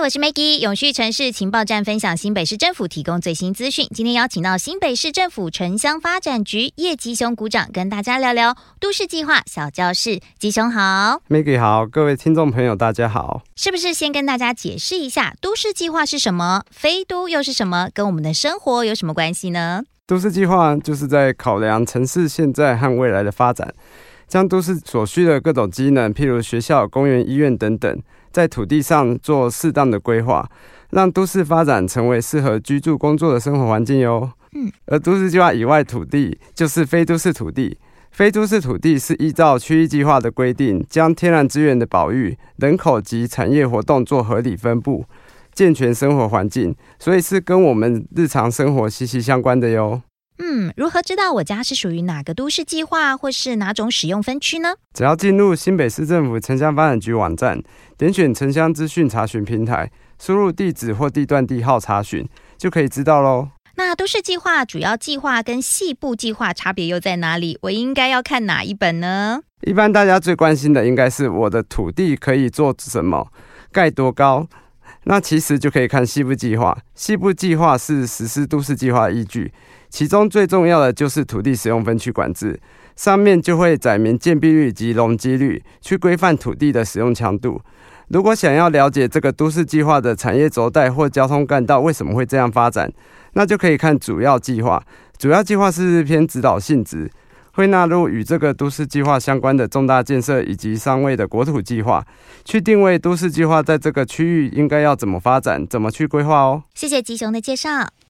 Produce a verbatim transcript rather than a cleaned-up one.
我是 Maggie， 永续城市情报站分享新北市政府提供最新资讯。今天邀请到新北市政府城乡发展局叶吉雄股长跟大家聊聊都市计划小教室。吉雄好。 Maggie 好，各位听众朋友大家好。 是不是先跟大家解释一下都市计划是什么，非都又是什么，跟我们的生活有什么关系呢？ 都市计划就是在考量城市现在和未来的发展，将都市所需的各种机能，譬如学校、公园、医院等等，在土地上做适当的规划，让都市发展成为适合居住工作的生活环境哟。嗯，而都市计划以外土地就是非都市土地。非都市土地是依照区域计划的规定，将天然资源的保育、人口及产业活动做合理分布，健全生活环境，所以是跟我们日常生活息息相关的哟。 嗯，如何知道我家是属于哪个都市计划或是哪种使用分区呢？ 只要进入新北市政府城乡发展局网站，点选城乡资讯查询平台，输入地址或地段地号查询，就可以知道咯。 那都市计划、主要计划跟细部计划差别又在哪里？我应该要看哪一本呢？ 一般大家最关心的应该是我的土地可以做什么，盖多高。那其实就可以看细部计划。细部计划是实施都市计划的依据，其中最重要的就是土地使用分区管制，上面就会载明建蔽率及容积率，去规范土地的使用强度。如果想要了解这个都市计划的产业轴带或交通干道为什么会这样发展，那就可以看主要计划。主要计划是偏指导性质，会纳入与这个都市计划相关的重大建设以及商位的国土计划，去定位都市计划在这个区域应该要怎么发展，怎么去规划哦。 谢谢吉雄的介绍。